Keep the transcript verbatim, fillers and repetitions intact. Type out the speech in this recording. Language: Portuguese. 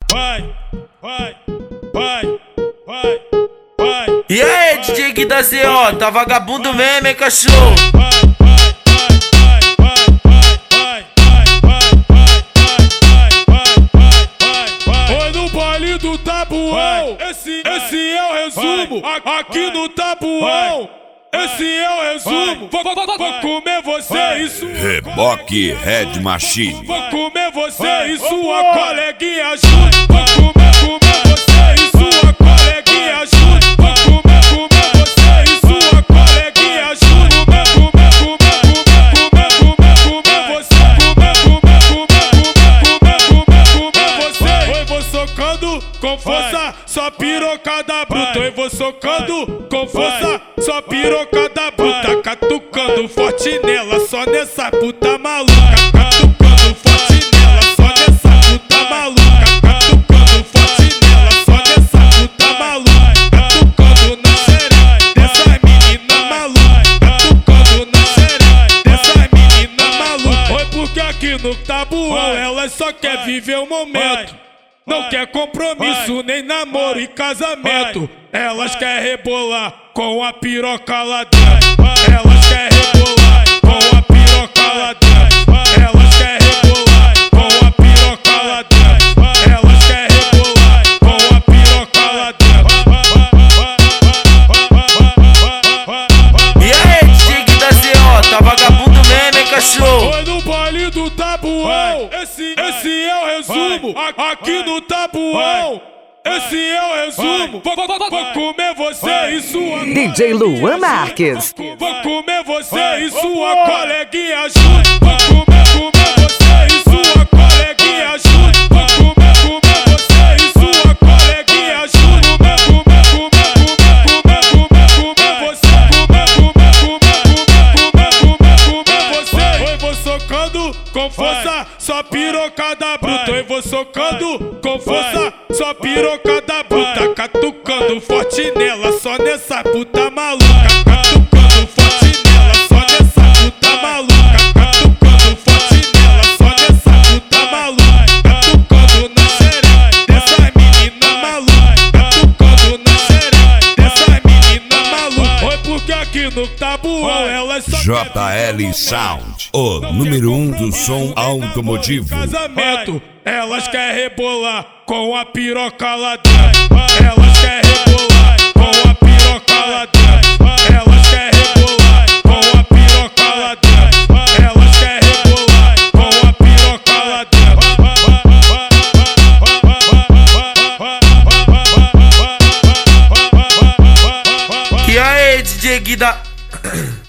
vai, vai, vai, vai, vai. E aí, D J Gui da Z O, tá vagabundo mesmo, hein, cachorro? Foi no baile do Tabuão, esse, esse é o resumo. Aqui no Tabuão, esse é o resumo. Vou, vou, vou, vou comer você e sua Reboque Red Machine. Vou comer você e sua coleguinha junto. Vou comer, comer você e sua coleguinha junto. Vou comer, comer você e sua coleguinha junto. Comer, comer, comer, comer, comer, comer você. Comer, comer, comer, comer, comer, comer você. Oi, vou socando com força, só pirocada bruta. Oi, vou socando com força, só pirocada bruta. Catucando forte nela, só nessa puta maluca. Catucando forte nela, só nessa puta maluca. Catucando forte nela, só nessa puta maluca. Catucando na xereca dessa menina maluca. Catucando na xereca dessa menina maluca. Oi, porque aqui no Tabuão elas só quer viver o momento. Não quer compromisso, nem namoro e casamento. Elas quer rebolar com a piroca lá dentro. Elas quer rebolar com a piroca lá dentro. Elas quer rebolar com a piroca lá dentro. Elas quer rebolar com a piroca lá dentro. E aí, D J Gui da Z O, tá vagabundo mesmo, hein, cachorro? Foi no baile do Tabuão, esse, esse é o resumo. Aqui no Tabuão, esse é o resumo. Vou, vou, vou, vou comer você e sua D J Luan Marques. Vou comer você e sua coleguinha junto. Vou comer, comer você e sua coleguinha junto. Vou comer, comer você e sua coleguinha junto. Comer, comer, comer, comer, comer, comer você. Comer, comer, comer, comer, comer, comer você. Oi, vou socando com força, só pirocada bruta. Oi, vou socando com força, só pirocada bruta. Catucando forte nela, só nessa puta maluca. Catucando forte nela, só nessa puta maluca. Catucando forte nela, só nessa puta maluca. Catucando na xereca dessa menina maluca. Catucando na xereca dessa menina maluca. Oi, porque aqui no Tabuão elas só J L Sound, o número um do som automotivo. Casamento, elas quer rebolar com a piroca lá dentro. Elas quer rebolar com a piroca lá dentro. Elas quer rebolar com a piroca lá dentro. Elas quer rebolar com a piroca lá dentro. E aí, D J Gui da...